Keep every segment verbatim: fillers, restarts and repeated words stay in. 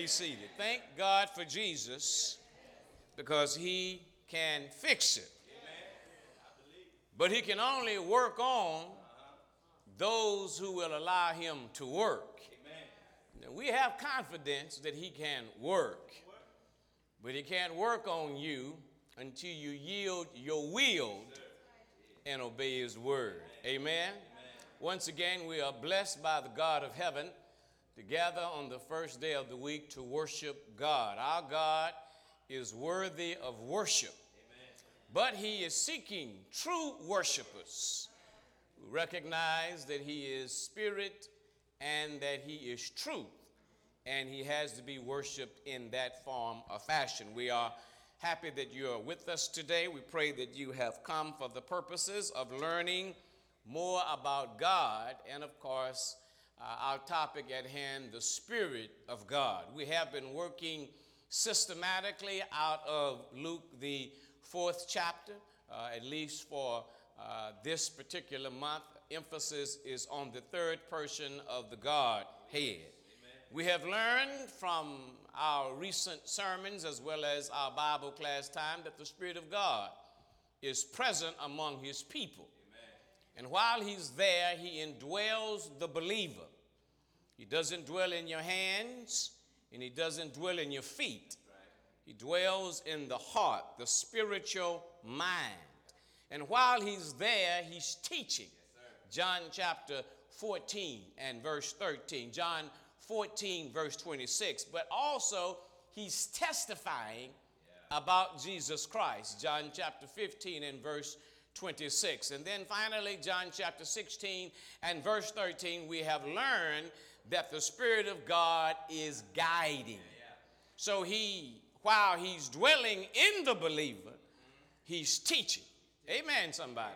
be seated. Thank God for Jesus because he can fix it. But he can only work on those who will allow him to work. Now, we have confidence that he can work, but he can't work on you until you yield your will and obey his word. Amen. Once again, we are blessed by the God of heaven to gather on the first day of the week to worship God. Our God is worthy of worship, but he is seeking true worshipers who recognize that he is spirit and that he is truth, and he has to be worshiped in that form or fashion. We are happy that you are with us today. We pray that you have come for the purposes of learning more about God and, of course, uh, our topic at hand, the Spirit of God. We have been working systematically out of Luke, the fourth chapter, uh, at least for uh, this particular month. Emphasis is on the third person of the Godhead. Amen. We have learned from our recent sermons as well as our Bible class time that the Spirit of God is present among his people. And while he's there, he indwells the believer. He doesn't dwell in your hands, and he doesn't dwell in your feet. He dwells in the heart, the spiritual mind. And while he's there, he's teaching. John chapter fourteen and verse thirteen. John fourteen, verse twenty-six. But also, he's testifying about Jesus Christ. John chapter fifteen and verse twenty-six. And then finally, John chapter sixteen and verse thirteen, we have learned that the Spirit of God is guiding. So he, while he's dwelling in the believer, he's teaching. Amen, somebody.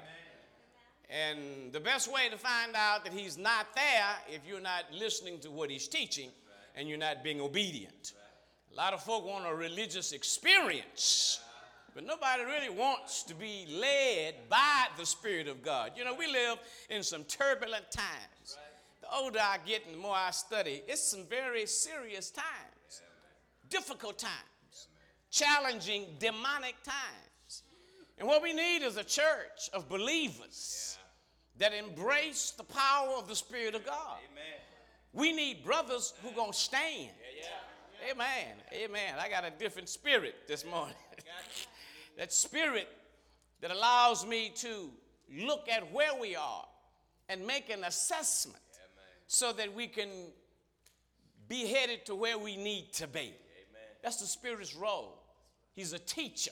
And the best way to find out that he's not there if you're not listening to what he's teaching and you're not being obedient. A lot of folk want a religious experience, but nobody really wants to be led by the Spirit of God. You know, we live in some turbulent times. The older I get and the more I study, it's some very serious times, difficult times, challenging, demonic times. And what we need is a church of believers that embrace the power of the Spirit of God. We need brothers who are going to stand. Amen. Amen. I got a different spirit this morning. That spirit that allows me to look at where we are and make an assessment so that we can be headed to where we need to be. Amen. That's the Spirit's role. He's a teacher.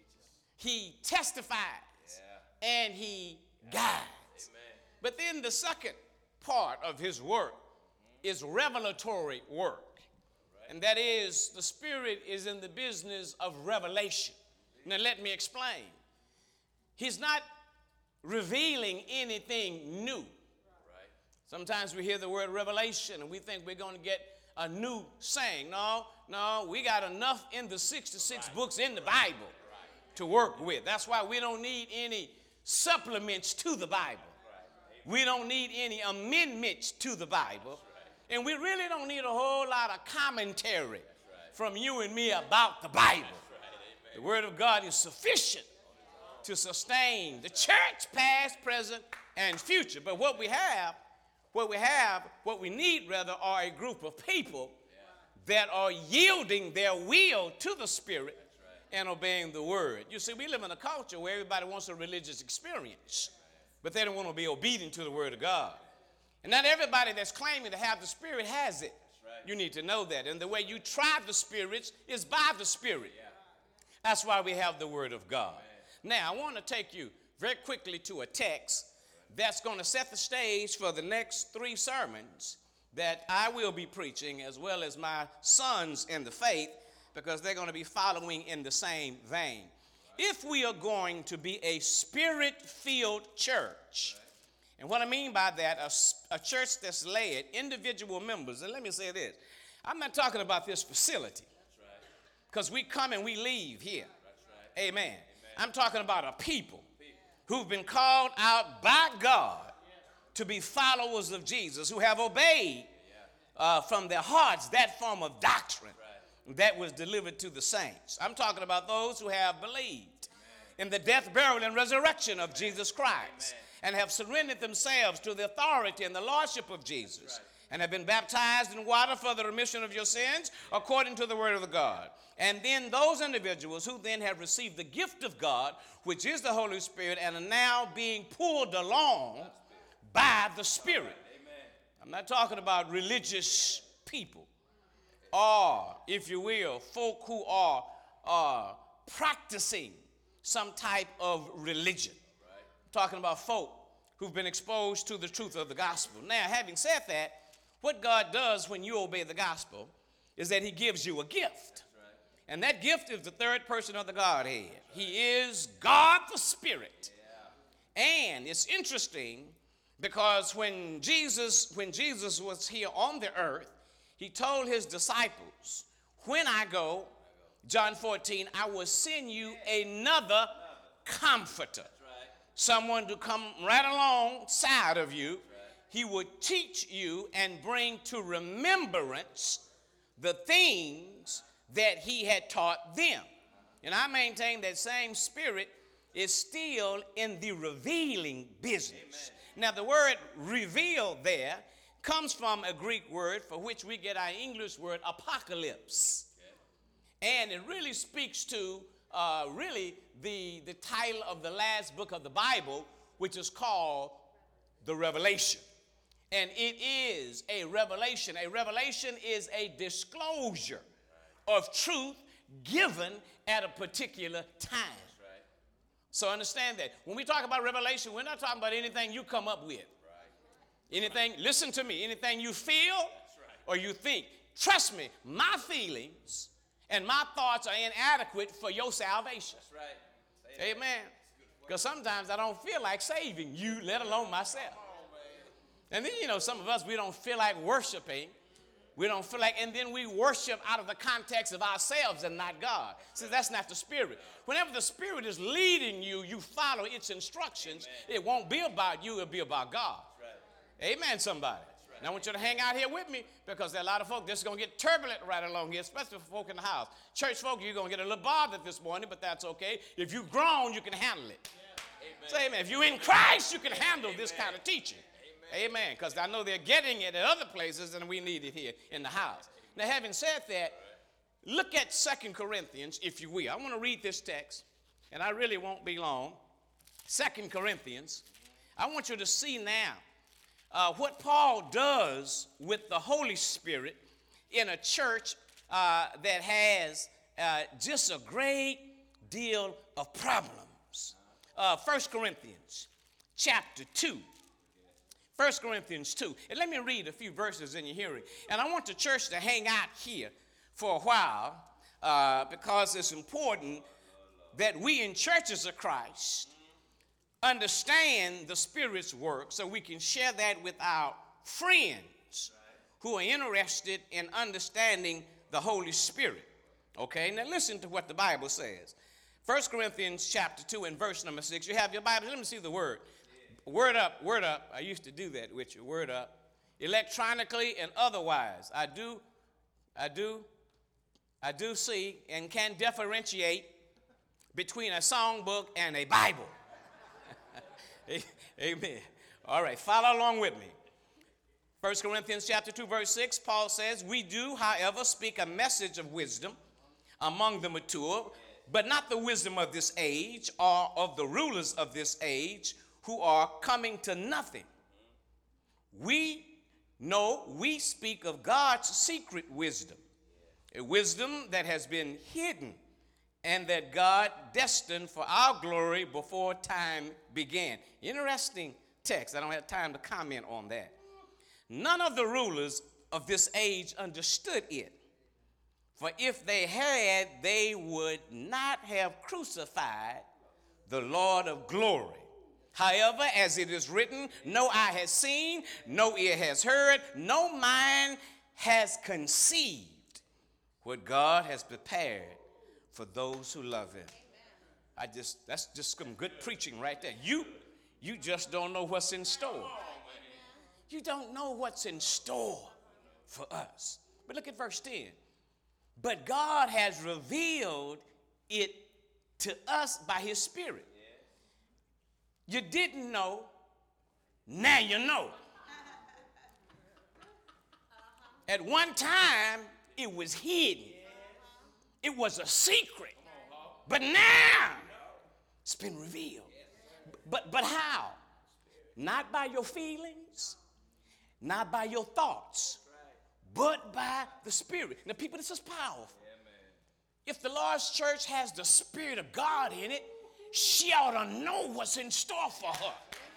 He testifies yeah. and he guides. Amen. But then the second part of his work mm-hmm. is revelatory work. Right. And that is, the Spirit is in the business of revelation. Now let me explain. He's not revealing anything new. Sometimes we hear the word revelation and we think we're going to get a new saying. No, no, we got enough in the sixty-six right. books in the Bible right. to work with. That's why we don't need any supplements to the Bible. Right. We don't need any amendments to the Bible. Right. And we really don't need a whole lot of commentary right. from you and me about the Bible. Right. The Word of God is sufficient to sustain the church, past, present, and future. But what we have What we have, what we need rather, are a group of people yeah. that are yielding their will to the Spirit right. and obeying the word. You see, we live in a culture where everybody wants a religious experience, but they don't want to be obedient to the word of God. And not everybody that's claiming to have the Spirit has it. Right. You need to know that. And the way you try the spirits is by the Spirit. Yeah. That's why we have the word of God. Amen. Now, I want to take you very quickly to a text that's going to set the stage for the next three sermons that I will be preaching, as well as my sons in the faith, because they're going to be following in the same vein. If we are going to be a spirit-filled church, and what I mean by that, a, a church that's led, individual members, and let me say this, I'm not talking about this facility, because we come and we leave here. Amen. Amen. I'm talking about a people who've been called out by God to be followers of Jesus, who have obeyed uh, from their hearts that form of doctrine. Right. that was delivered to the saints. I'm talking about those who have believed in the death, burial, and resurrection of Jesus Christ and have surrendered themselves to the authority and the lordship of Jesus and have been baptized in water for the remission of your sins according to the word of the God. And then those individuals who then have received the gift of God, which is the Holy Spirit, and are now being pulled along by the Spirit. I'm not talking about religious people or, if you will, folk who are uh, practicing some type of religion. I'm talking about folk who've been exposed to the truth of the gospel. Now, having said that, what God does when you obey the gospel is that he gives you a gift. And that gift is the third person of the Godhead. He is God the Spirit. And it's interesting because when Jesus, when Jesus was here on the earth, he told his disciples, when I go, John fourteen, I will send you another comforter. Someone to come right alongside of you. He would teach you and bring to remembrance the things that he had taught them. And I maintain that same Spirit is still in the revealing business. Now, the word reveal there comes from a Greek word for which we get our English word apocalypse. And it really speaks to uh, really the, the title of the last book of the Bible, which is called the Revelation. And it is a revelation. A revelation is a disclosure of truth given at a particular time. So understand that. When we talk about revelation, we're not talking about anything you come up with. Anything, listen to me, anything you feel or you think. Trust me, my feelings and my thoughts are inadequate for your salvation. Amen. Because sometimes I don't feel like saving you, let alone myself. And then, you know, some of us, we don't feel like worshiping. We don't feel like, and then we worship out of the context of ourselves and not God. See, that's not the Spirit. Whenever the Spirit is leading you, you follow its instructions. Amen. It won't be about you, it'll be about God. Right. Amen, somebody. Right. Now, I want you to hang out here with me because there are a lot of folk that's going to get turbulent right along here, especially for folk in the house. Church folk, you're going to get a little bothered this morning, but that's okay. If you've grown, you can handle it. Yeah. Say amen. If you're in Christ, you can handle amen. This kind of teaching. Amen, because I know they're getting it at other places and we need it here in the house. Now, having said that, look at Second Corinthians, if you will. I want to read this text, and I really won't be long. Second Corinthians. I want you to see now uh, what Paul does with the Holy Spirit in a church uh, that has uh, just a great deal of problems. Uh, First Corinthians chapter two. First Corinthians two. And let me read a few verses in your hearing. And I want the church to hang out here for a while uh, because it's important that we in churches of Christ understand the Spirit's work so we can share that with our friends who are interested in understanding the Holy Spirit. Okay, now listen to what the Bible says. First Corinthians chapter two and verse number six. You have your Bible. Let me see the word. Word up, word up. I used to do that with you. Word up. Electronically and otherwise. I do, I do, I do see and can differentiate between a songbook and a Bible. Amen. All right, follow along with me. First Corinthians chapter two, verse six, Paul says, we do, however, speak a message of wisdom among the mature, but not the wisdom of this age or of the rulers of this age, who are coming to nothing. We know we speak of God's secret wisdom, a wisdom that has been hidden and that God destined for our glory before time began. Interesting text. I don't have time to comment on that. None of the rulers of this age understood it, for if they had, they would not have crucified the Lord of glory. However, as it is written, no eye has seen, no ear has heard, no mind has conceived what God has prepared for those who love him. I just, that's just some good preaching right there. You, you just don't know what's in store. You don't know what's in store for us. But look at verse ten. But God has revealed it to us by his Spirit. You didn't know, now you know. At one time, it was hidden. It was a secret. But now, it's been revealed. But, but how? Not by your feelings, not by your thoughts, but by the Spirit. Now, people, this is powerful. If the Lord's church has the Spirit of God in it, she ought to know what's in store for her.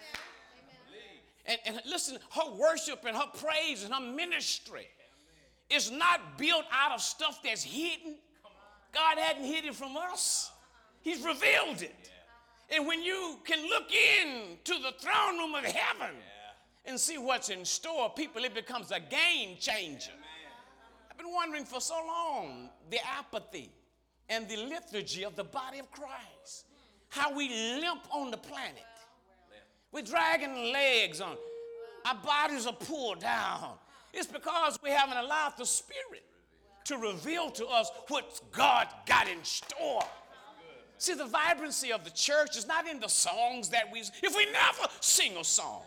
And, and listen, her worship and her praise and her ministry is not built out of stuff that's hidden. God hadn't hid it from us. He's revealed it. And when you can look into the throne room of heaven and see what's in store, people, it becomes a game changer. I've been wondering for so long, the apathy and the lethargy of the body of Christ. How we limp on the planet. We're dragging legs on. Our bodies are pulled down. It's because we haven't allowed the Spirit to reveal to us what God got in store. See, the vibrancy of the church is not in the songs that we, if we never sing a song,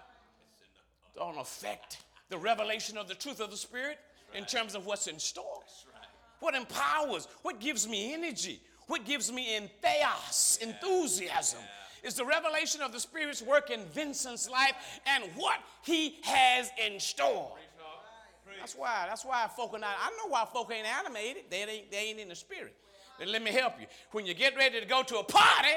don't affect the revelation of the truth of the Spirit in terms of what's in store. What empowers, what gives me energy, what gives me entheos, enthusiasm, is the revelation of the Spirit's work in Vincent's life and what he has in store. That's why, that's why folk are not, I know why folk ain't animated. They ain't, they ain't in the Spirit. Then let me help you. When you get ready to go to a party,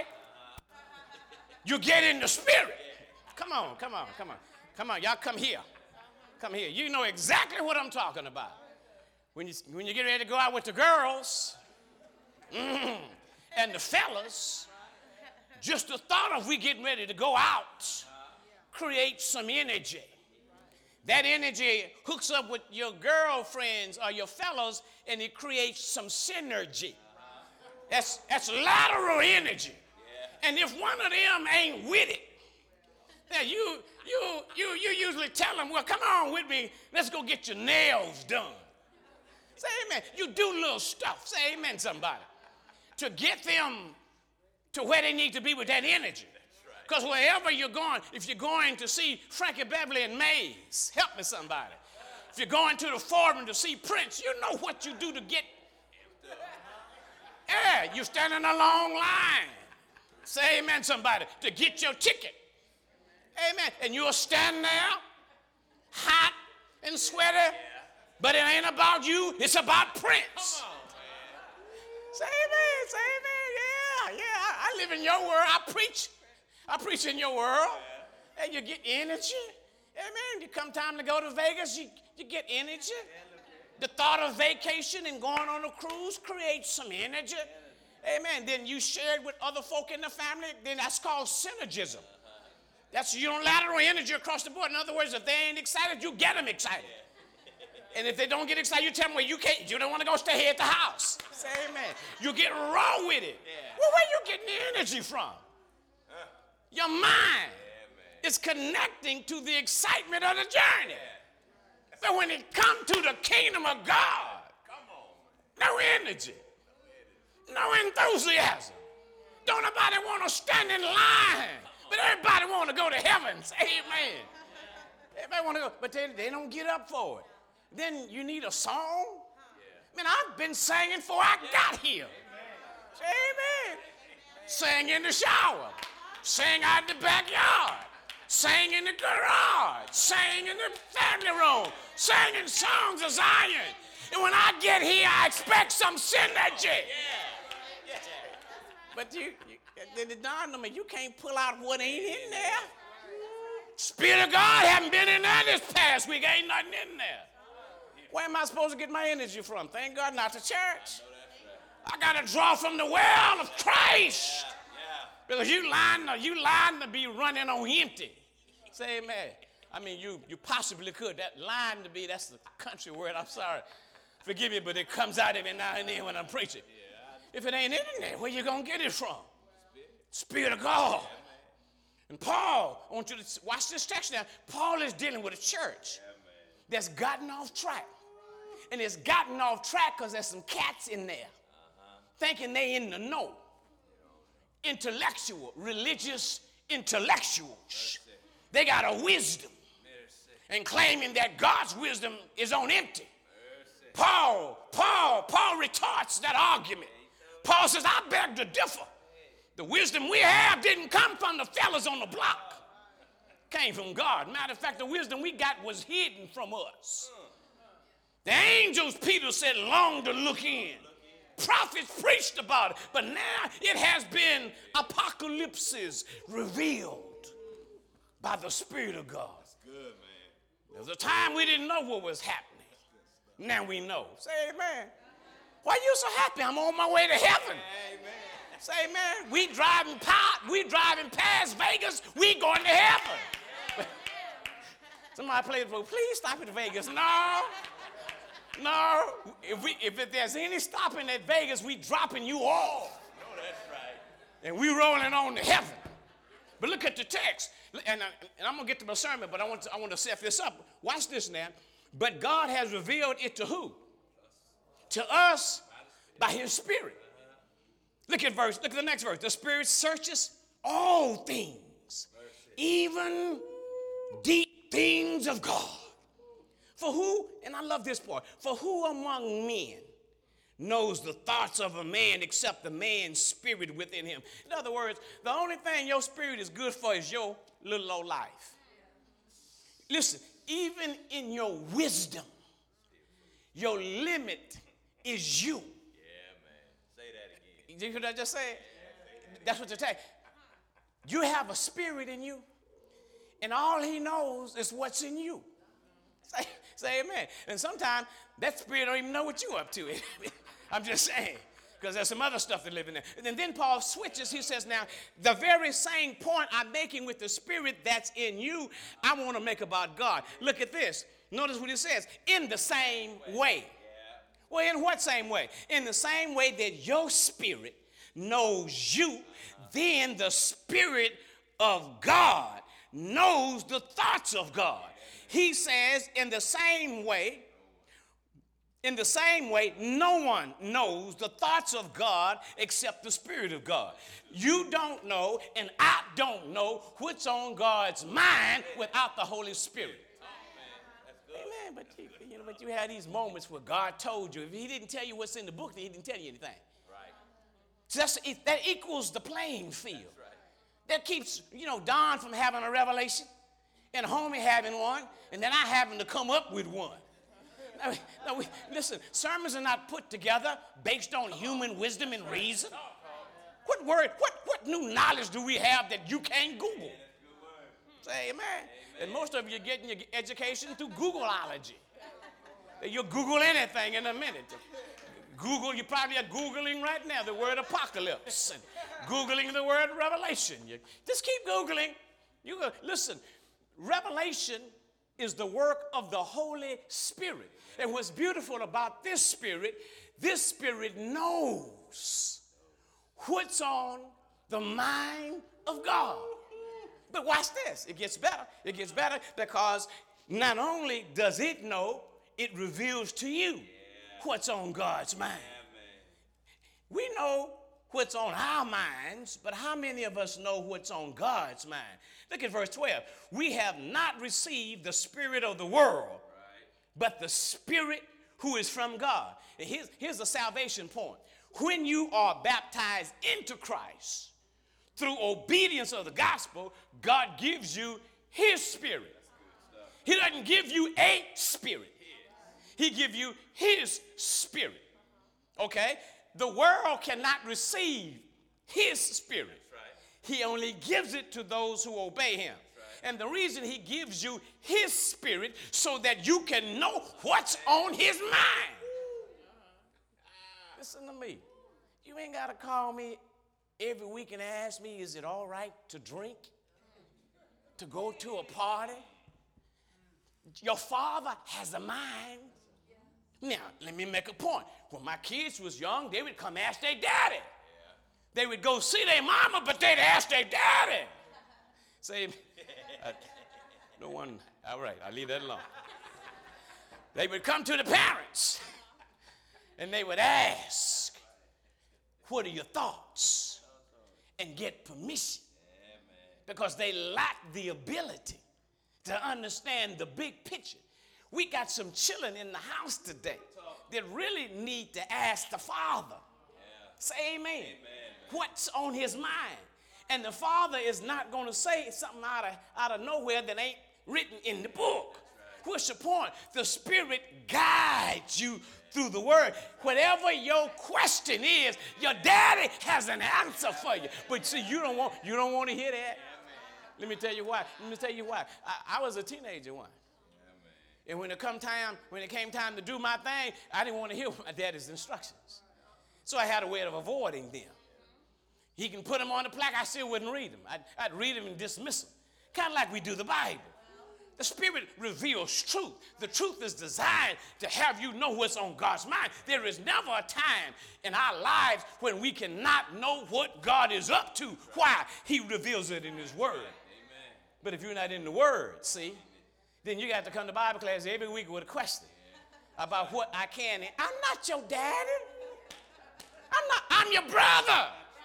you get in the Spirit. Come on, come on, come on. Come on, y'all come here. Come here. You know exactly what I'm talking about. When you, when you get ready to go out with the girls mm, and the fellas, just the thought of we getting ready to go out creates some energy. That energy hooks up with your girlfriends or your fellows, and it creates some synergy. That's, that's lateral energy. And if one of them ain't with it, now you, you, you, you usually tell them, well, come on with me. Let's go get your nails done. Say amen. You do little stuff. Say amen, somebody. To get them to where they need to be with that energy. Because wherever you're going, if you're going to see Frankie Beverly and Mays, help me somebody. If you're going to the Forum to see Prince, you know what you do to get. Yeah, you stand in a long line. Say amen, somebody, to get your ticket. Amen. And you'll stand there, hot and sweaty, but it ain't about you, it's about Prince. Say amen, say amen, yeah, yeah. I, I live in your world, I preach. I preach in your world. And you get energy. Amen. You come time to go to Vegas, you, you get energy. The thought of vacation and going on a cruise creates some energy. Amen. Then you share it with other folk in the family, then that's called synergism. That's unilateral energy across the board. In other words, if they ain't excited, you get them excited. And if they don't get excited, you tell them, well, you can't, you don't want to go stay here at the house. Say amen. You get raw with it. Well, where you getting the energy from? Your mind is connecting to the excitement of the journey. So when it comes to the kingdom of God, no energy, no enthusiasm. Don't nobody want to stand in line, but everybody want to go to heaven. Say amen. Everybody want to go, but they, they don't get up for it. Then you need a song. Man, I've been singing before I got here. Say amen. Sang in the shower. Sang out in the backyard, sang in the garage, sang in the family room, sang in songs of Zion. And when I get here, I expect some synergy. Yeah. Yeah. But you, you, then it dawned on me, you can't pull out what ain't in there. Spirit of God haven't been in there this past week. Ain't nothing in there. Where am I supposed to get my energy from? Thank God, not the church. I got to draw from the well of Christ. Because you lying, you lying to be running on empty. Say amen. I mean, you, you possibly could. That lying to be, that's the country word. I'm sorry. Forgive me, but it comes out every now and then when I'm preaching. If it ain't in there, where you going to get it from? Spirit of God. And Paul, I want you to watch this text now. Paul is dealing with a church that's gotten off track. and it's gotten off track because there's some cats in there uh-huh. thinking they in the know. Intellectual, religious intellectuals. They got a wisdom and claiming that God's wisdom is on empty. Paul, Paul, Paul retorts that argument. Paul says, I beg to differ. The wisdom we have didn't come from the fellas on the block. Came from God. Matter of fact, the wisdom we got was hidden from us. The angels, Peter said, longed to look in. Prophets preached about it, but now it has been apocalypses revealed by the Spirit of God. That's good, man. There was a time we didn't know what was happening. Now we know. Say amen. Why you so happy? I'm on my way to heaven. Amen. Say amen. We driving past, we driving past Vegas. We going to heaven. Somebody played the phone. Please stop at Vegas. No. No, if we if there's any stopping at Vegas, we dropping you off. No, that's right. And we rolling on to heaven. But look at the text, and, I, and I'm gonna get to my sermon, but I want to, I want to set this up. Watch this now. But God has revealed it to who? To us by His Spirit. Look at verse. Look at the next verse. The Spirit searches all things, even deep things of God. For who, and I love this part, for who among men knows the thoughts of a man except the man's spirit within him? In other words, the only thing your spirit is good for is your little old life. Listen, even in your wisdom, your limit is you. Yeah, man. Say that again. Did you hear what I just said? That's what you're saying. You have a spirit in you, and all He knows is what's in you. Say, say amen. And sometimes that spirit don't even know what you're up to. I'm just saying, because there's some other stuff that live in there. And then Paul switches. He says, now, the very same point I'm making with the spirit that's in you, I want to make about God. Look at this. Notice what he says. In the same way. Well, in what same way? In the same way that your spirit knows you, then the Spirit of God knows the thoughts of God. He says, in the same way, in the same way, no one knows the thoughts of God except the Spirit of God. You don't know, and I don't know what's on God's mind without the Holy Spirit. Amen. But you, you know, but you had these moments where God told you. If He didn't tell you what's in the book, then He didn't tell you anything. Right. So that's, that equals the playing field. Right. That keeps, you know, Don from having a revelation, and homie having one, and then I having to come up with one. Now, now we, listen, sermons are not put together based on human wisdom and reason. What word, what, what new knowledge do we have that you can't Google? Say amen. And most of you are getting your education through Googleology. You'll Google anything in a minute. Google, you probably are Googling right now the word apocalypse and Googling the word revelation. You just keep Googling. You go, listen, revelation is the work of the Holy Spirit. And what's beautiful about this Spirit, this Spirit knows what's on the mind of God. But watch this. It gets better. It gets better because not only does it know, it reveals to you yeah. what's on God's mind. Yeah, we know what's on our minds, but how many of us know what's on God's mind? Look at verse twelve. We have not received the spirit of the world, right. but the Spirit who is from God. And here's, here's the salvation point. When you are baptized into Christ, through obedience of the gospel, God gives you His Spirit. He doesn't give you a spirit. He gives you His Spirit. Okay? The world cannot receive His Spirit. He only gives it to those who obey Him. And the reason He gives you His Spirit so that you can know what's on His mind. Listen to me. You ain't got to call me every week and ask me, is it all right to drink? To go to a party? Your Father has a mind. Now, let me make a point. When my kids was young, they would come ask their daddy. Yeah. They would go see their mama, but they'd ask their daddy. Say, uh, no one, all right, I'll leave that alone. They would come to the parents and they would ask, what are your thoughts? And get permission. Because they lack the ability to understand the big picture. We got some children in the house today that really need to ask the Father. Say amen. Amen. What's on his mind? And the Father is not going to say something out of, out of nowhere that ain't written in the book. What's the point? The Spirit guides you through the Word. Whatever your question is, your daddy has an answer for you. But see, you don't want you don't want to hear that. Let me tell you why. Let me tell you why. I, I was a teenager once. And when it come time, when it came time to do my thing, I didn't want to hear my daddy's instructions. So I had a way of avoiding them. He can put them on the plaque, I still wouldn't read them. I'd, I'd read them and dismiss them. Kind of like we do the Bible. The Spirit reveals truth. The truth is designed to have you know what's on God's mind. There is never a time in our lives when we cannot know what God is up to. Why? He reveals it in his Word. Amen. But if you're not in the Word, see, then you got to come to Bible class every week with a question about what I can. I'm not your daddy. I'm not, I'm your brother.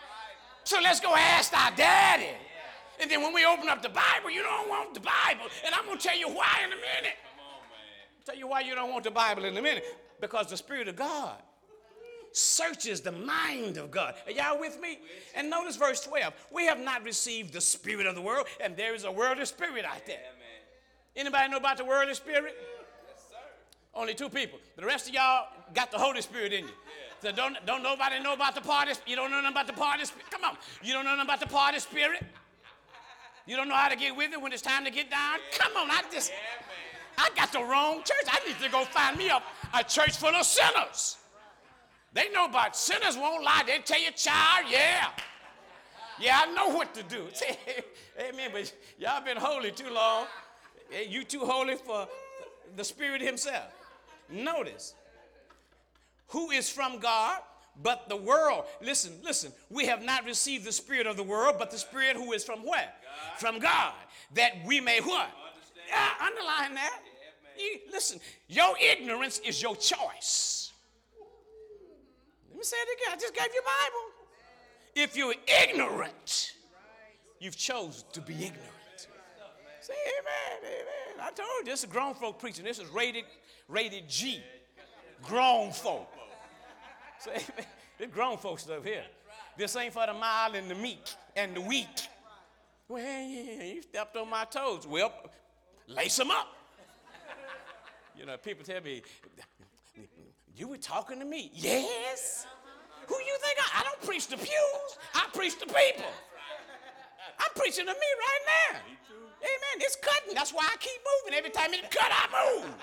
So let's go ask our daddy. And then when we open up the Bible, you don't want the Bible. And I'm going to tell you why in a minute. Come on, man. Tell you why you don't want the Bible in a minute. Because the Spirit of God searches the mind of God. Are y'all with me? And notice verse twelve. We have not received the spirit of the world, and there is a worldly spirit out there. Anybody know about the worldly spirit? Yes, sir. Only two people. The rest of y'all got the Holy Spirit in you. So don't, don't nobody know about the party. You don't know nothing about the party spirit. Come on. You don't know nothing about the party spirit. You don't know how to get with it when it's time to get down. Come on. I just, I got the wrong church. I need to go find me a, a church full of sinners. They know about sinners won't lie. They tell you, child, yeah. Yeah, I know what to do. Amen. But y'all been holy too long. You too holy for the Spirit himself. Notice, who is from God, but the world. Listen, listen. We have not received the spirit of the world, but the Spirit who is from where? God. From God. That we may what? Yeah, underline that. Yeah, you, listen, your ignorance is your choice. Let me say it again. I just gave you a Bible. If you're ignorant, you've chosen to be ignorant. Say amen, amen. I told you, this is grown folk preaching. This is rated, rated G. Grown folk. Say amen. This grown folk stuff here. This ain't for the mild and the meek and the weak. Well, yeah, you stepped on my toes. Well, lace them up. You know, people tell me, you were talking to me. Yes. Who you think I, I don't preach the pews. I preach the people. I'm preaching to me right now. Amen. It's cutting. That's why I keep moving. Every time it cut, I move.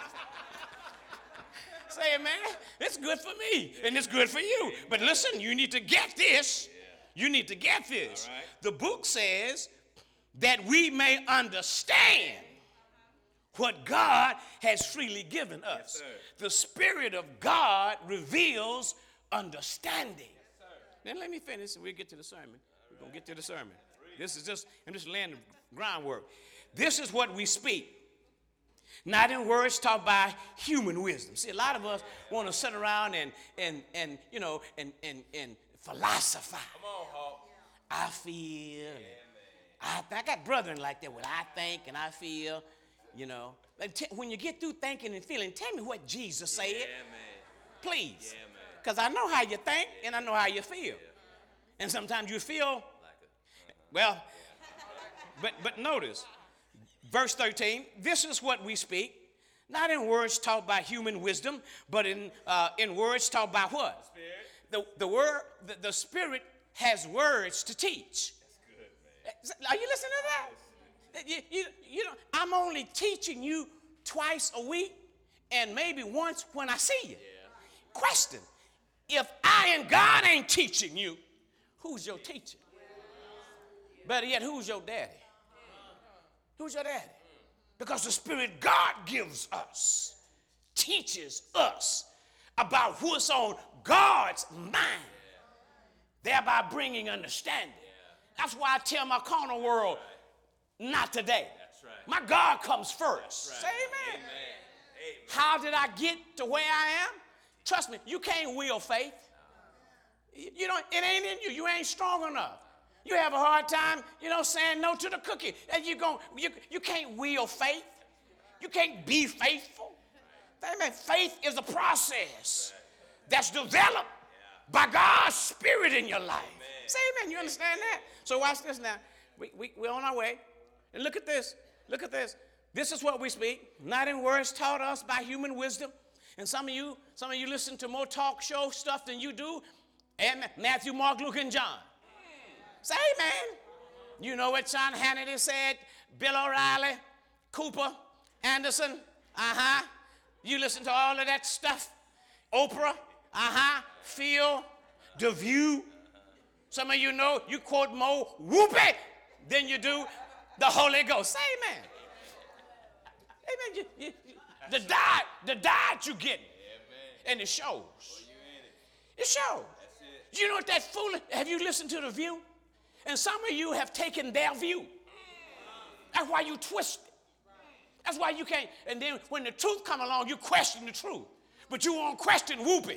Say, man, it's good for me, and it's good for you. But listen, you need to get this. You need to get this. Right. The book says that we may understand what God has freely given us. Yes, the Spirit of God reveals understanding. Yes, then let me finish, and we'll get to the sermon. We're going to get to the sermon. This is just, I'm just laying the groundwork. This is what we speak. Not in words taught by human wisdom. See, a lot of us want to sit around and, and, and you know, and, and, and philosophize. Come on, Hawk. I feel. Yeah, I, I got brethren like that. Well, I think and I feel, you know. T- when you get through thinking and feeling, tell me what Jesus said. Yeah, man. Please. Because yeah, I know how you think and I know how you feel. Yeah. And sometimes you feel, like uh-huh. well, but but notice. Verse thirteen, this is what we speak, not in words taught by human wisdom, but in uh, in words taught by what? The, the word, the, the Spirit has words to teach. That's good, man. Are you listening to that? You, you, you know, I'm only teaching you twice a week and maybe once when I see you. Yeah. Question, if I and God ain't teaching you, who's your teacher? Better yet, who's your daddy? Who's your daddy? Because the Spirit God gives us, teaches us about what's on God's mind, thereby bringing understanding. That's why I tell my carnal world, not today. My God comes first. Say amen. How did I get to where I am? Trust me, you can't will faith. You don't, it ain't in you. You ain't strong enough. You have a hard time, you know, saying no to the cookie. And you going you, you can't will faith. You can't be faithful. Amen. Faith is a process that's developed by God's Spirit in your life. Say amen. You understand that? So watch this now. We, we, we're on our way. And look at this. Look at this. This is what we speak, not in words taught us by human wisdom. And some of you, some of you listen to more talk show stuff than you do. And Matthew, Mark, Luke, and John. Say amen. You know what Sean Hannity said, Bill O'Reilly, Cooper, Anderson, uh-huh. You listen to all of that stuff. Oprah, uh-huh. Phil, The View. Some of you know you quote more whoopee than you do the Holy Ghost. Say amen. Amen. You, you, you, the diet, the diet you get, and it shows. It shows. You know what that fool? Have you listened to The View? And some of you have taken their view. That's why you twist it. That's why you can't. And then when the truth come along, you question the truth, but you won't question whoopee.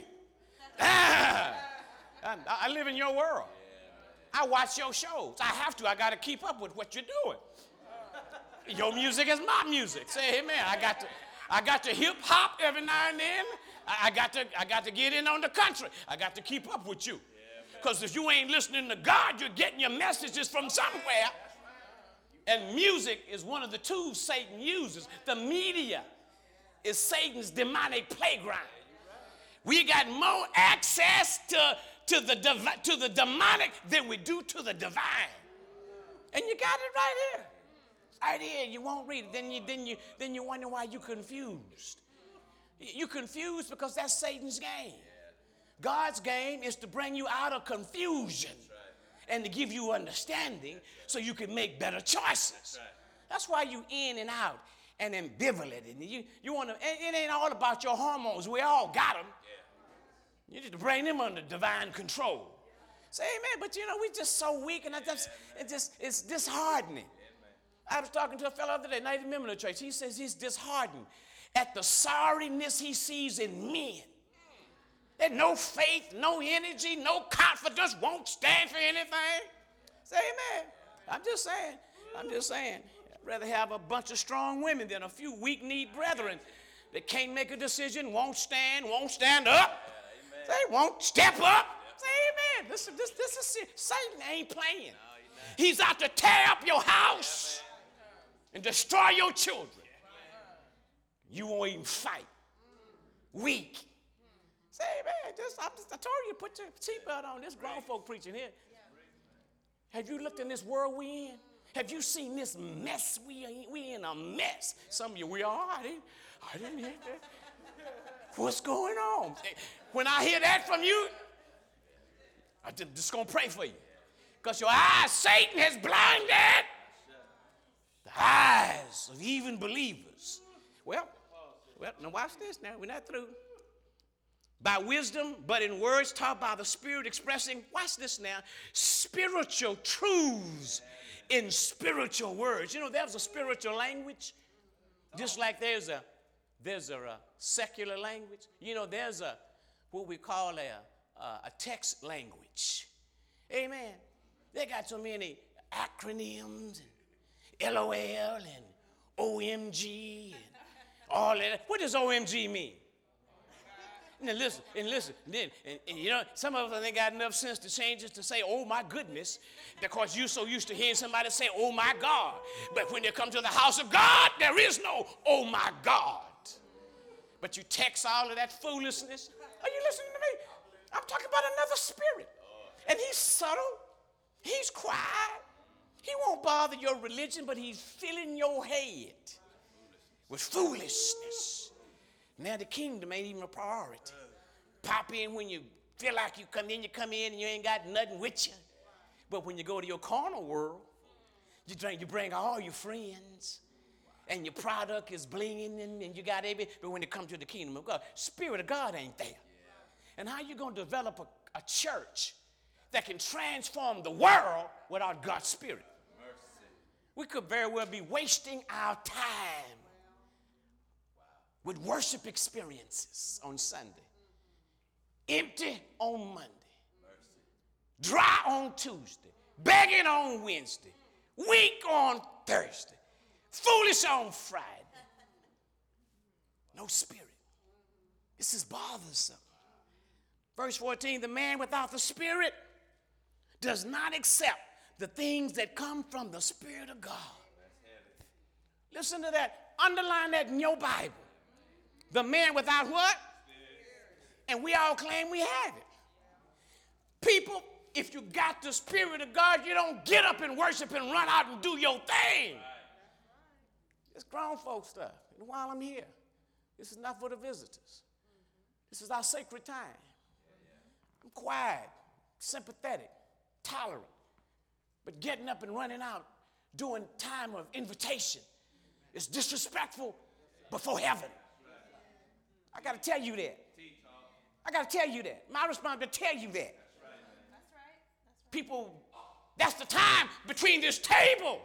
Ah, I, I live in your world. I watch your shows. I have to. I got to keep up with what you're doing. Your music is my music. Say amen. I got to, I got to hip hop every now and then. I, I got to, I got to get in on the country. I got to keep up with you. Because if you ain't listening to God, you're getting your messages from somewhere. And music is one of the tools Satan uses. The media is Satan's demonic playground. We got more access to, to, the, divi- to the demonic than we do to the divine. And you got it right here. Right here, you won't read it. Then you, then you, then you wonder why you're confused. You're confused because that's Satan's game. God's game is to bring you out of confusion and to give you understanding so you can make better choices. That's why you in and out and ambivalent. And you, you want to, it ain't all about your hormones. We all got them. You need to bring them under divine control. Say amen. But you know, we just so weak, and I just, it just, it's disheartening. I was talking to a fellow the other day, not even a member of the church. He says he's disheartened at the sorriness he sees in men. There's no faith, no energy, no confidence, won't stand for anything. Say amen. I'm just saying. I'm just saying. I'd rather have a bunch of strong women than a few weak-kneed brethren that can't make a decision, won't stand, won't stand up. Say, won't step up. Say amen. This, this, this is Satan ain't playing. He's out to tear up your house and destroy your children. You won't even fight. Weak. Say, man, just, I, just, I told you to put your seatbelt on. This grown folk preaching here. Have you looked in this world we in? Have you seen this mess? We in, we in a mess. Some of you, we are. I didn't, I didn't hear that. What's going on? When I hear that from you, I'm just going to pray for you. Because your eyes, Satan has blinded the eyes of even believers. Well, well, now watch this now. We're not through. By wisdom, but in words taught by the Spirit, expressing, watch this now, spiritual truths in spiritual words. You know, there's a spiritual language, just like there's a there's a, a secular language. You know, there's a what we call a, a, a text language. Amen. They got so many acronyms and LOL and O M G and all that. What does O M G mean? And listen, and listen, then, and, and you know, some of us ain't got enough sense to change it to say, oh my goodness, because you're so used to hearing somebody say, oh my God. But when they come to the house of God, there is no, oh my God. But you text all of that foolishness. Are you listening to me? I'm talking about another spirit. And he's subtle. He's quiet. He won't bother your religion, but he's filling your head with foolishness. Now the kingdom ain't even a priority. Pop in when you feel like you come in, you come in and you ain't got nothing with you. But when you go to your carnal world, you drink, you bring all your friends, and your product is blinging, and, and you got everything. But when it comes to the kingdom of God, Spirit of God ain't there. And how you gonna develop a, a church that can transform the world without God's Spirit? We could very well be wasting our time with worship experiences on Sunday, empty on Monday, dry on Tuesday, begging on Wednesday, weak on Thursday, foolish on Friday. No spirit. This is bothersome. Verse fourteen, the man without the Spirit does not accept the things that come from the Spirit of God. Listen to that. Underline that in your Bible. The man without what? And we all claim we have it. People, if you got the Spirit of God, you don't get up and worship and run out and do your thing. It's grown folk stuff. And while I'm here, this is not for the visitors. This is our sacred time. I'm quiet, sympathetic, tolerant. But getting up and running out during time of invitation is disrespectful before heaven. I got to tell you that. I got to tell you that. My responsibility to tell you that. That's right. People, that's the time between this table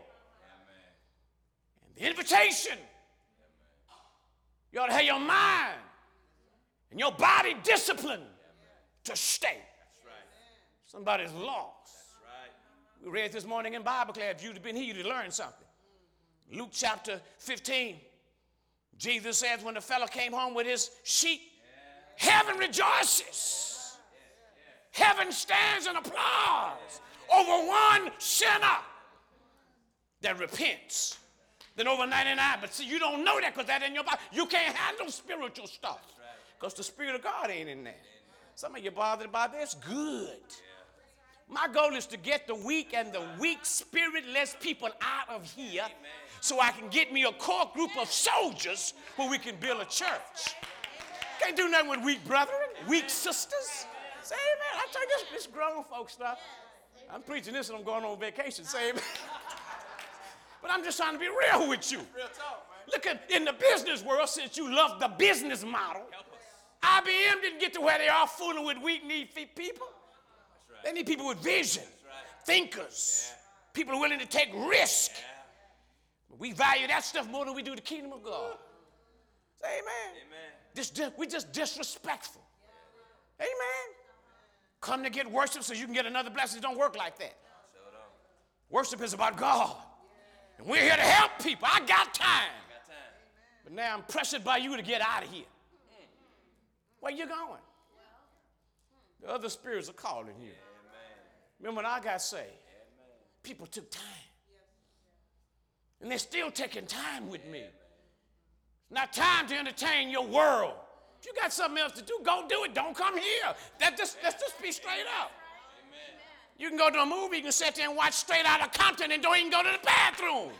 and the invitation. You ought to have your mind and your body disciplined to stay. Somebody's lost. We read this morning in Bible class. If you'd have been here, you'd have learned something. Luke chapter fifteen, Jesus says when the fellow came home with his sheep, heaven rejoices. Heaven stands in applause over one sinner that repents than over ninety-nine. But see, you don't know that because that in your body. You can't handle spiritual stuff because the Spirit of God ain't in there. Some of you bothered about this. Good. My goal is to get the weak and the weak spiritless people out of here so I can get me a core group of soldiers where we can build a church. Can't do nothing with weak brethren, weak sisters. Say amen. I tell you this, this grown folk stuff. I'm preaching this and I'm going on vacation. Say amen. But I'm just trying to be real with you. Real talk, man. Look at in the business world, since you love the business model, I B M didn't get to where they are fooling with weak, need people. Right. They need people with vision, right. thinkers, Yeah. people willing to take risk. Yeah. We value that stuff more than we do the kingdom of God. Say amen. Amen. This, we're just disrespectful. Yeah. Amen. Come to get worship so you can get another blessing. It don't work like that. So don't. Worship is about God. And we're here to help people. I got time. Got time. But now I'm pressured by you to get out of here. Where you going? The other spirits are calling you. Amen. Remember when I got saved? Amen. People took time. And they're still taking time with me. It's not time to entertain your world. If you got something else to do, go do it. Don't come here. That just, let's just be straight up. Amen. You can go to a movie, you can sit there and watch Straight Outta Compton and don't even go to the bathroom.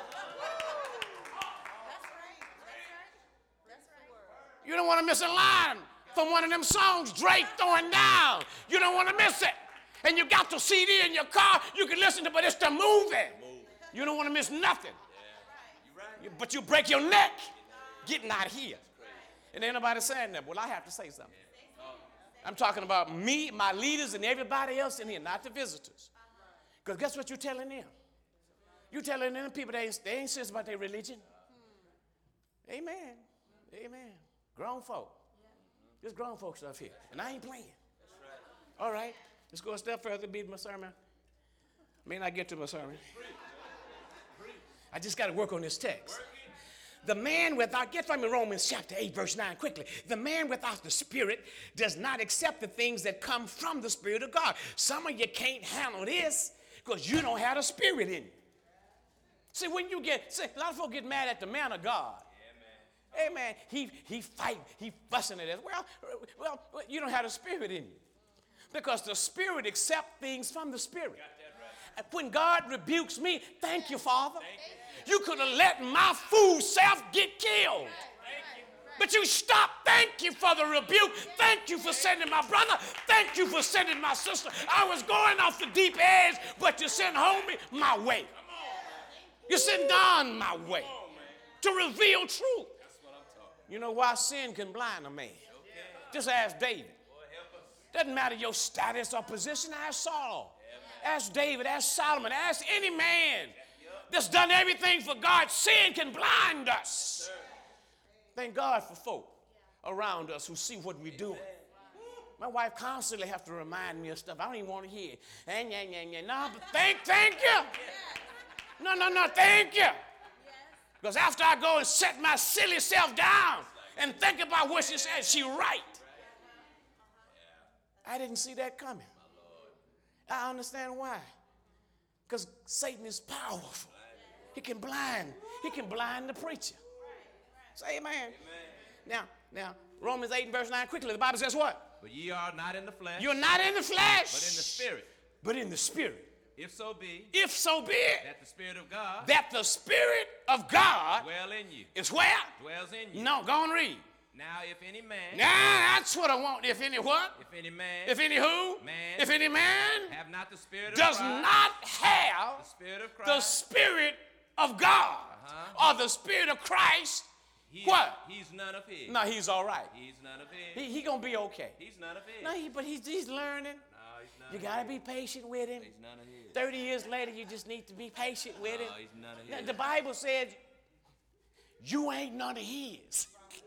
You don't want to miss a line from one of them songs Drake throwing down. You don't want to miss it. And you got the C D in your car, you can listen to it, but it's the movie. You don't want to miss nothing. You're right. You- But you break your neck getting out of here. And ain't nobody saying that. Well, I have to say something. I'm talking about me, my leaders, and everybody else in here, not the visitors. Because guess what you're telling them? You're telling them people they ain't, they ain't serious about their religion. Amen. Amen. Grown folk. There's grown folk stuff here. And I ain't playing. All right. Let's go a step further, beat my sermon. May not get to my sermon. I just got to work on this text. The man without, get from me Romans chapter eight, verse nine, quickly. The man without the Spirit does not accept the things that come from the Spirit of God. Some of you can't handle this because you don't have the Spirit in you. See, when you get, see, a lot of folks get mad at the man of God. Amen. He he fight, he fussing at us. Well, well, you don't have the Spirit in you. Because the Spirit accepts things from the Spirit. And when God rebukes me, thank you, Father. You could have let my fool self get killed. But you stop. Thank you for the rebuke. Thank you for sending my brother. Thank you for sending my sister. I was going off the deep edge, but you sent homie my way. You sent Don my way to reveal truth. You know why sin can blind a man? Just ask David. Doesn't matter your status or position. Ask Saul. Ask David. Ask Solomon. Ask any man that's done everything for God. Sin can blind us. Thank God for folk around us who see what we're doing. My wife constantly have to remind me of stuff I don't even want to hear. And yeah, yeah, yeah. No, but thank, thank you. No, no, no, thank you. Because after I go and set my silly self down and think about what she said, she right. I didn't see that coming. I understand why. Because Satan is powerful. He can blind. He can blind the preacher. Say amen. Amen. Now, now, Romans eight and verse nine, quickly, the Bible says what? But ye are not in the flesh. You're not in the flesh. But in the spirit. But in the spirit. If so be. If so be. That the Spirit of God. That the Spirit of God. Dwell in you. Is where? Dwells in you. No, go and read. Now, if any man. Now, that's what I want. If any what? If any man. If any who? Man. If any man. Have not the Spirit of does Christ. not have. The Spirit of Christ. The Spirit of God. Uh-huh. Or the Spirit of Christ. He, what? He's none of his. No, he's all right. He's none of his. He, he gonna be okay. He's none of his. No, he, but he's, he's learning. No, he's none you of gotta his. be patient with him. He's none of his. Thirty years later, you just need to be patient with him. No, he's none of Now, his. the Bible said, "You ain't none of his."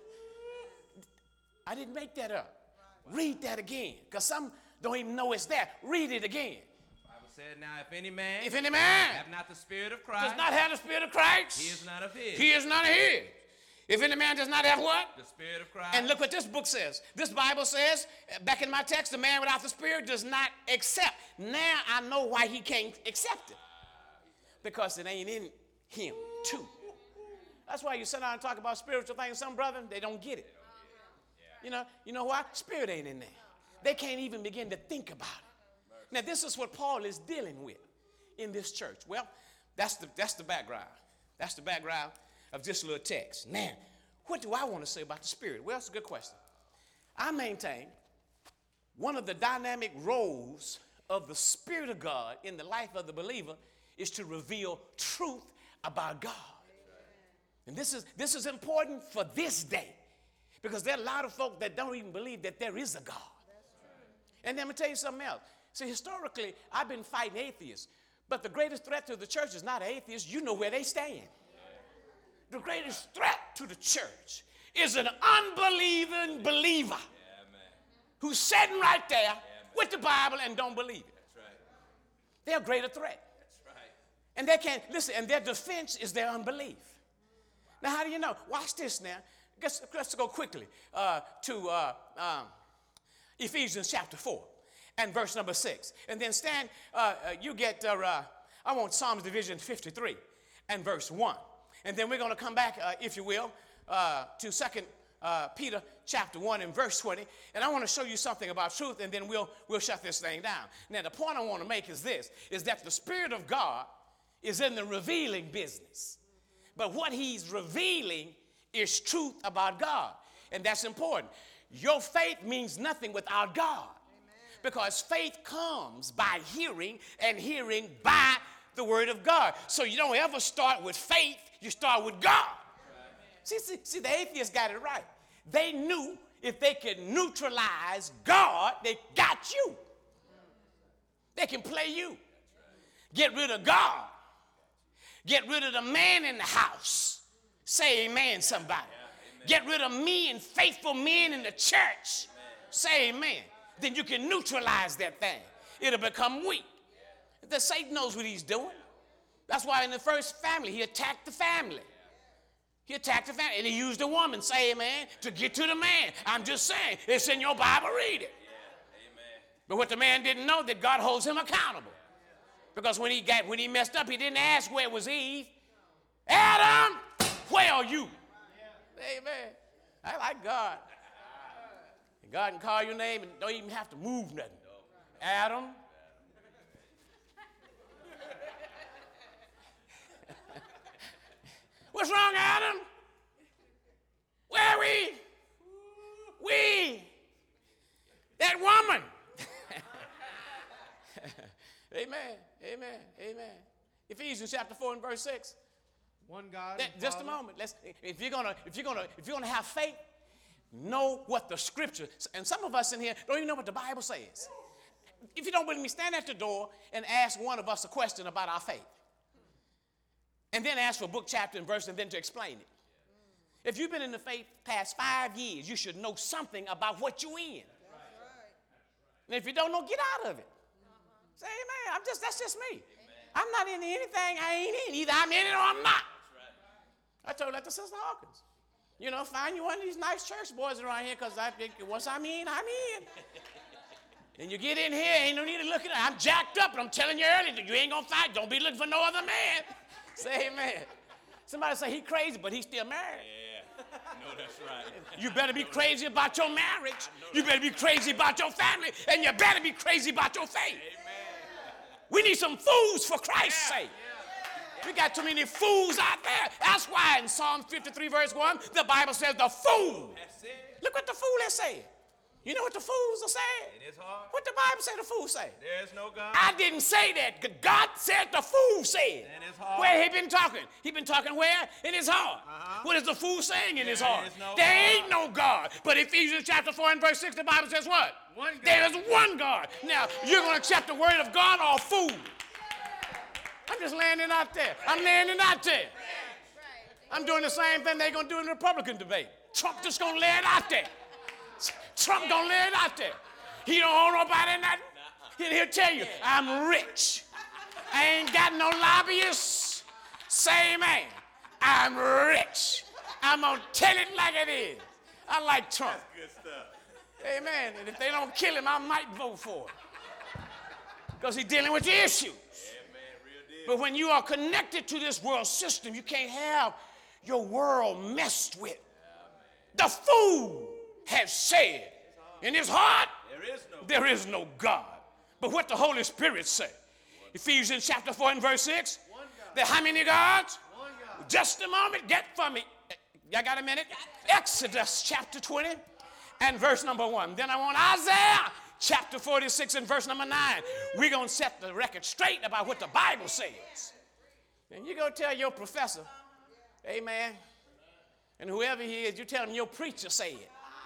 I didn't make that up. Read that again, because some don't even know it's there. Read it again. The Bible said, "Now, if any man, if any man have not the Spirit of Christ, does not have the Spirit of Christ, he is none of his. He is none of his. If any man does not have what? The Spirit of Christ. And look what this book says. This Bible says, back in my text, the man without the Spirit does not accept. Now I know why he can't accept it. Because it ain't in him, too. That's why you sit down and talk about spiritual things. Some brethren, they don't get it. You know, you know why? Spirit ain't in there. They can't even begin to think about it. Now, this is what Paul is dealing with in this church. Well, that's the, that's the background. That's the background of this little text. Now, what do I want to say about the Spirit? Well, it's a good question. I maintain one of the dynamic roles of the Spirit of God in the life of the believer is to reveal truth about God. And this is, this is important for this day, because there are a lot of folk that don't even believe that there is a God. And then let me tell you something else. See, historically, I've been fighting atheists, but the greatest threat to the church is not atheists. You know where they stand. The greatest threat to the church is an unbelieving believer Yeah, who's sitting right there yeah, with the Bible and don't believe it. That's right. They're a greater threat. That's right. And they can't, listen, and their defense is their unbelief. Now, how do you know? Watch this now. Let's, let's go quickly uh, to uh, um, Ephesians chapter four and verse number six. And then stand, uh, uh, you get, uh, uh, I want Psalms division fifty-three and verse one. And then we're going to come back, uh, if you will, uh, to Second uh, Peter chapter one and verse twenty. And I want to show you something about truth, and then we'll, we'll shut this thing down. Now, the point I want to make is this, is that the Spirit of God is in the revealing business. But what he's revealing is truth about God. And that's important. Your faith means nothing without God. Because faith comes by hearing, and hearing by the word of God. So you don't ever start with faith, you start with God. See, see, see, the atheists got it right. They knew if they could neutralize God, they got you. They can play you. Get rid of God. Get rid of the man in the house. Say amen, somebody. Get rid of me and faithful men in the church. Say amen. Then you can neutralize that thing. It'll become weak. The Satan knows what he's doing. That's why in the first family, he attacked the family. He attacked the family, and he used a woman, say amen, to get to the man. I'm just saying, it's in your Bible, read it. But what the man didn't know, that God holds him accountable. Because when he got, when he messed up, he didn't ask where was Eve. Adam, where are you? Amen. I like God. And God can call your name and don't even have to move nothing. Adam. What's wrong, Adam? Where are we? We. That woman. Amen. Amen. Amen. Ephesians chapter four and verse six. One God. That, just a moment. Let's. If you're gonna, if you're gonna, if you're gonna have faith, know what the Scripture. And some of us in here don't even know what the Bible says. If you don't believe me, stand at the door and ask one of us a question about our faith. And then ask for book, chapter, and verse, and then to explain it. If you've been in the faith past five years, you should know something about what you're in. And if you don't know, get out of it. Say, amen. I'm just, that's just me. I'm not into anything I ain't in. Either I'm in it or I'm not. I told that to Sister Hawkins. You know, find you one of these nice church boys around here, because I think once I'm in, I'm in. And you get in here, ain't no need to look at it. I'm jacked up, and I'm telling you earlier that you ain't gonna fight. Don't be looking for no other man. Say amen. Somebody say he crazy, but he's still married. Yeah. No, that's right. You better be crazy about your marriage. You better be crazy about your family, and you better be crazy about your faith. Amen. We need some fools for Christ's Yeah. sake. We got too many fools out there. That's why in Psalm fifty-three, verse one, the Bible says the fool. That's it. Look what the fool is saying. You know what the fools are saying? It is hard. What the Bible say the fool say? There is no God. I didn't say that. God said the fool said. In his heart. Where he been talking? He been talking where? In his heart. Uh-huh. What is the fool saying in his There heart? is no there God. ain't no God. But Ephesians chapter four and verse six, the Bible says what? One God. There is one God. Now, you're going to accept the word of God or fool? I'm just laying it out there. I'm laying it out there. I'm doing the same thing they're going to do in the Republican debate. Trump just going to lay it out there. Trump going to lay it out there. He don't owe nobody nothing. He- He'll tell you, I'm rich. I ain't got no lobbyists. Say amen. I'm rich. I'm going to tell it like it is. I like Trump. Good stuff. Amen. And if they don't kill him, I might vote for him. Because he's dealing with the issues. But when you are connected to this world system, you can't have your world messed with. The fool has said in his heart, There is no God. there is no God. But what the Holy Spirit say? Ephesians chapter four and verse six. There how many gods? Just a moment, get for me. Y'all got a minute? Exodus chapter twenty and verse number one. Then I want Isaiah chapter forty-six and verse number nine. We're going to set the record straight about what the Bible says. And you go tell your professor, amen, and whoever he is, you tell him your preacher said.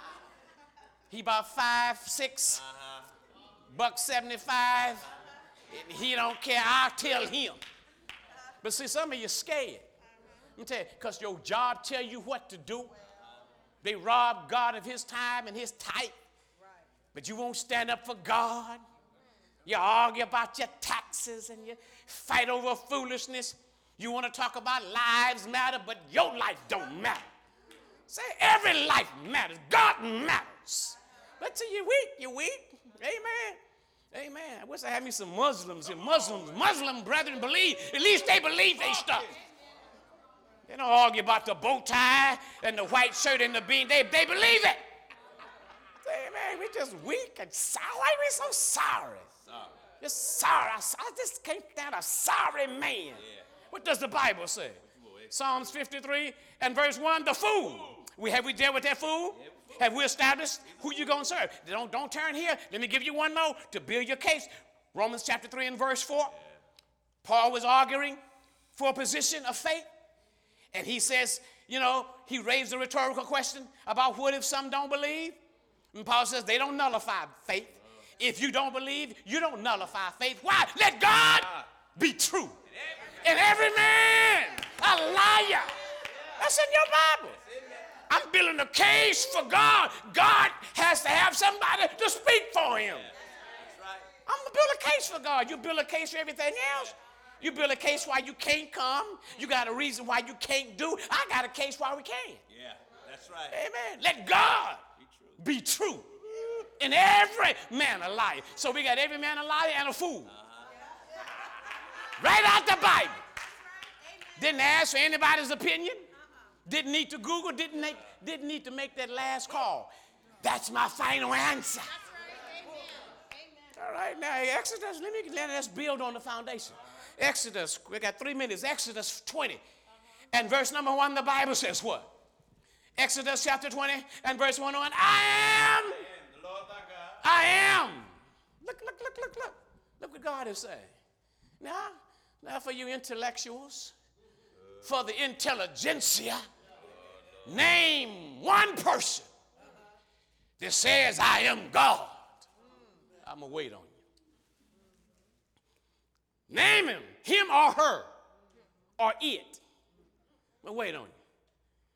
He about five, six, buck seventy-five. He don't care. I'll tell him. But see, some of you scared. Let me tell you, because your job tell you what to do. They rob God of his time and his type. But you won't stand up for God. You argue about your taxes and you fight over foolishness. You want to talk about lives matter, but your life don't matter. Say every life matters. God matters. But till you're weak, you're weak. Amen. Amen. I wish I had me some Muslims here. Muslims, Muslim brethren believe. At least they believe they stuff. They don't argue about the bow tie and the white shirt and the bean. They, they believe it. Say, man, we just weak and sorry. Why are we so sorry? Sorry. Just sorry. I, I just can't stand a sorry man. Yeah. What does the Bible say? Psalms fifty-three and verse one, the fool. We, have we dealt with that fool? Have we established who you're going to serve? Don't, don't turn here. Let me give you one more to build your case. Romans chapter three and verse four. Paul was arguing for a position of faith. And he says, you know, he raised a rhetorical question about what if some don't believe? And Paul says they don't nullify faith. If you don't believe, you don't nullify faith. Why? Let God be true. And every man a liar. That's in your Bible. I'm building a case for God. God has to have somebody to speak for him. I'm going to build a case for God. You build a case for everything else. You build a case why you can't come. You got a reason why you can't do. I got a case why we can. Yeah, that's right. Amen. Let God be true. Be true. And every man a liar. So we got every man a liar and a fool. Uh-huh. Right out the Bible. Didn't ask for anybody's opinion. Didn't need to Google. Didn't, make, didn't need to make that last call. That's my final answer. All right, now Exodus, let me let us build on the foundation. Exodus, we got three minutes. Exodus twenty and verse number one, the Bible says what? Exodus chapter twenty and verse one oh one, I am. The Lord thy God. I am. Look, look, look, look, look. Look what God is saying. Now, now for you intellectuals, for the intelligentsia, name one person that says, I am God. I'm going to wait on you. Name him, him or her, or it. I'm going to wait on you.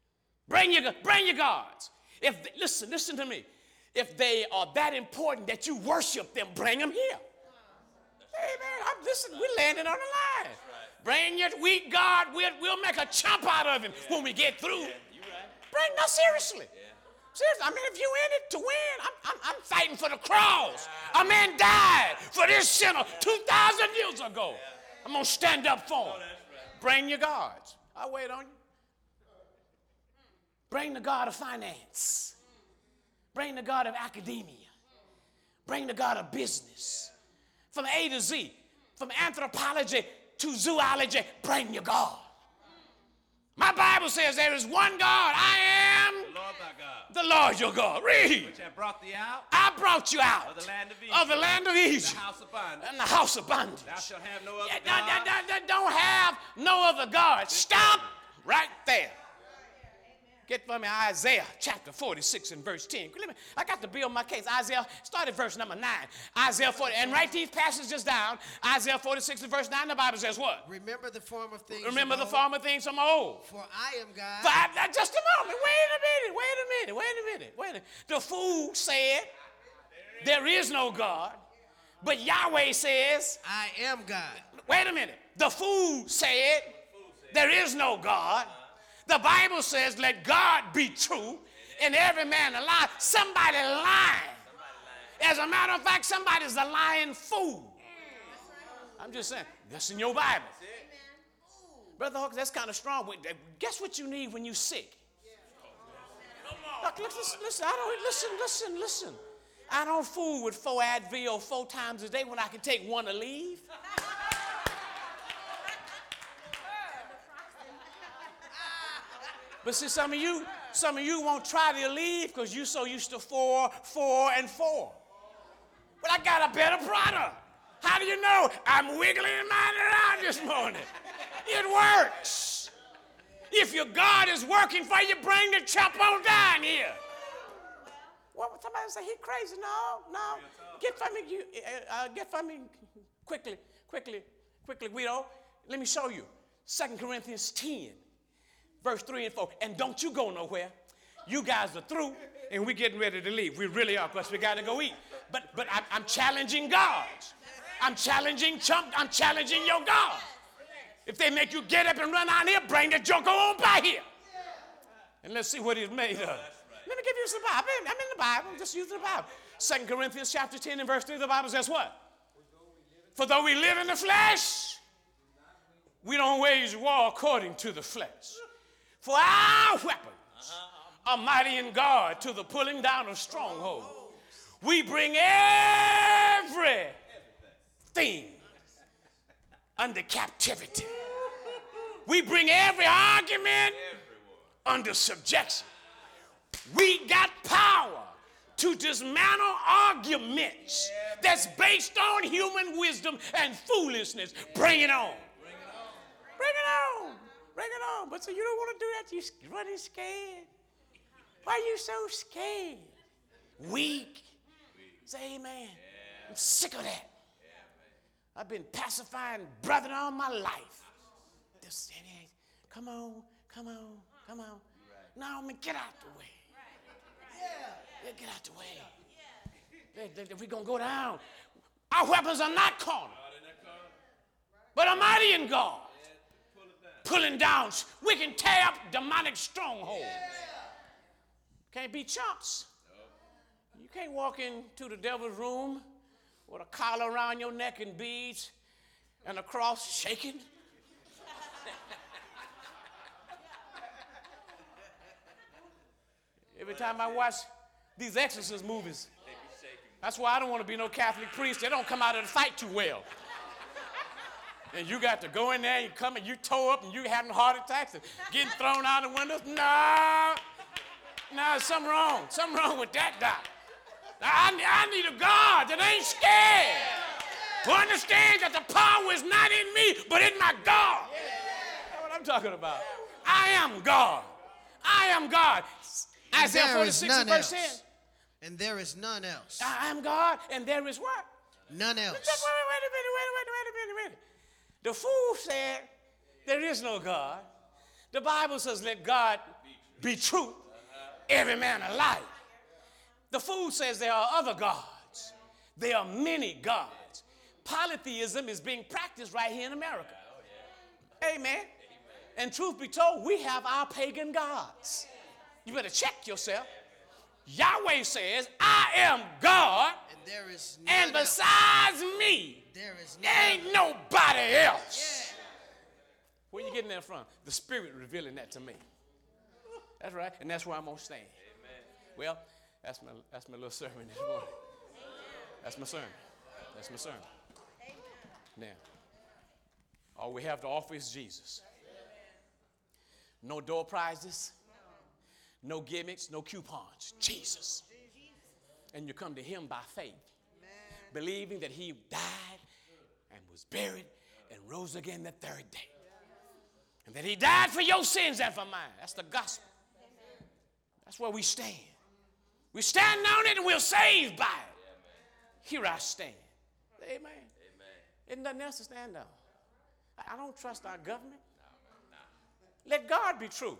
Bring your, bring your gods. If they, listen, listen to me. If they are that important that you worship them, bring them here. Hey, man, I'm, listen, we're landing on the line. Bring your weak God. We'll, we'll make a chump out of him when we get through. Bring, no, seriously. Seriously, I mean, if you in it to win, I'm, I'm, I'm fighting for the cross. A man died for this sinner two thousand years ago. I'm going to stand up for him. Bring your gods. I'll wait on you. Bring the God of finance. Bring the God of academia. Bring the God of business. From A to Z, from anthropology to zoology, bring your God. My Bible says there is one God. I am The Lord thy God. the Lord your God. Read. Which hath brought thee out I brought you out of the land of Egypt. of the land of Egypt The house of bondage. and the house of bondage. Thou shalt have no other Yeah, God. don't- don't- don't- don't have no other God. Stop right there. Get for me Isaiah chapter forty-six and verse ten. Let me- I got to build my case. Isaiah, start at verse number nine. Isaiah forty, and write these passages down. Isaiah forty-six and verse nine, the Bible says what? Remember the former things. Remember of the old, former things from old. For I am God. But I- I- just a moment. Wait a minute. Wait a minute. Wait a minute. Wait a minute. The fool said, there is no God. But Yahweh says, I am God. wait a minute. The fool said, there is no God. The Bible says, let God be true and every man a lie. Somebody lying. As a matter of fact, somebody's a lying fool. I'm just saying, that's in your Bible. Brother Hawkins, that's kind of strong. Guess what you need when you're sick? Look, listen, listen, I don't, listen, listen, listen. I don't fool with four Advil four times a day when I can take one to leave. But see, some of you, some of you won't try to leave because you so used to four, four, and four. But I got a better product. How do you know? I'm wiggling mine around this morning. It works. If your God is working for you, bring the chop on down here. Well, somebody say he crazy. No, no. Get from me, you, uh, uh, get from me quickly, quickly, quickly, Guido. Let me show you. Second Corinthians ten. Verse three and four. And don't you go nowhere. You guys are through, and we're getting ready to leave. We really are, because we got to go eat. But but I'm, I'm challenging God. I'm challenging Trump. I'm challenging your God. If they make you get up and run out here, bring the joker on by here. And let's see what he's made of. Let me give you some Bible. I'm in the Bible. I'm just using the Bible. Second Corinthians chapter ten and verse three, the Bible says what? For though we live in the flesh, we don't wage war according to the flesh. For our weapons are mighty in God to the pulling down of strongholds. We bring everything under captivity. We bring every argument under subjection. We got power to dismantle arguments that's based on human wisdom and foolishness. Bring it on. Bring it on. Bring it on. But so you don't want to do that. You're running scared. Why are you so scared? Weak. Say amen. I'm sick of that. I've been pacifying brethren all my life. This, come on, come on, come on. Now, I mean, get out the way. Yeah, get out the way. We're going to go down. Our weapons are not carnal, but are mighty in God. Pulling down. We can tear up demonic strongholds. Can't be chumps. You can't walk into the devil's room with a collar around your neck and beads and a cross shaking. Every time I watch these exorcist movies, that's why I don't want to be no Catholic priest. They don't come out of the fight too well. And you got to go in there and you come and you toe up and you having heart attacks and getting thrown out the windows. No, no, something wrong. Something wrong with that doc. I, I need a God that ain't scared, who understands that the power is not in me, but in my God. That's what I'm talking about. I am God. I am God. Isaiah forty-six and verse ten. And there is none else. I am God, and there is what? None else. Just wait, wait a minute, wait a minute, wait a minute, wait a minute. The fool said, there is no God. The Bible says, let God be true, every man a liar. The fool says there are other gods. There are many gods. Polytheism is being practiced right here in America. Amen. And truth be told, we have our pagan gods. You better check yourself. Yahweh says, I am God, And there is none and else. besides me, There is none there ain't else. nobody else. Where you getting that from? The Spirit revealing that to me. That's right, and that's where I'm going to stand. Well, that's my, that's my little sermon this morning. That's my sermon. That's my sermon. Now, all we have to offer is Jesus. No door prizes, no gimmicks, no coupons. Jesus. And you come to him by faith, believing that he died and was buried and rose again the third day. And that he died for your sins and for mine. That's the gospel. That's where we stand. We stand on it and we're saved by it. Here I stand. Amen. Amen. Isn't nothing else to stand on. I don't trust our government. Let God be true.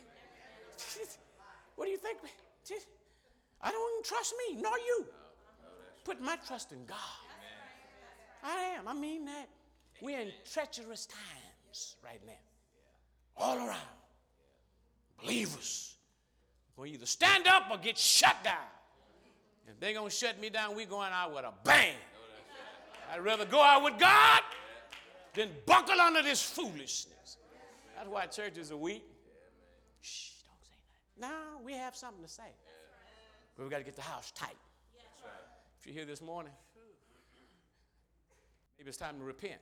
What do you think? I don't even trust me, nor you. Put my trust in God. I am. I mean that. We're in treacherous times right now. All around. Believers will either stand up or get shut down. If they're going to shut me down, we're going out with a bang. I'd rather go out with God than buckle under this foolishness. That's why churches are weak. Shh, don't say that. No, we have something to say. But we got to get the house tight. If you're here this morning, maybe it's time to repent.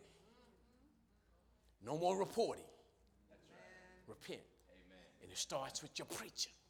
No more reporting. Repent. And it starts with your preacher.